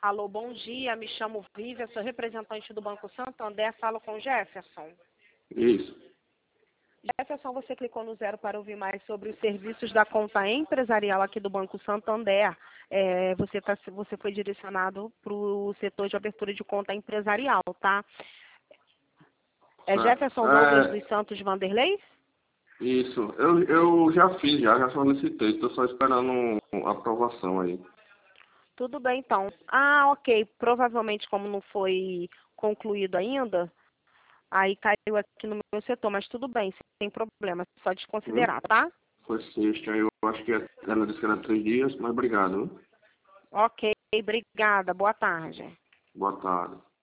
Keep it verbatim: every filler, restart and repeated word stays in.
Alô, bom dia, me chamo Vívia, sou representante do Banco Santander, falo com Jefferson. Isso. Jefferson, você clicou no zero para ouvir mais sobre os serviços da conta empresarial aqui do Banco Santander. É, você, tá, você foi direcionado para o setor de abertura de conta empresarial, tá? É Jefferson Douglas É, dos Santos Vanderlei? isso. Eu, eu já fiz, já, já solicitei. Estou só esperando a aprovação aí. Tudo bem, então. Ah, ok. Provavelmente, como não foi concluído ainda, aí caiu aqui no meu setor, mas tudo bem, sem problema, só Hum? desconsiderar, tá? Foi sexta, eu acho que ela disse que era três dias, mas obrigado. Viu? Ok, obrigada, boa tarde. Boa tarde.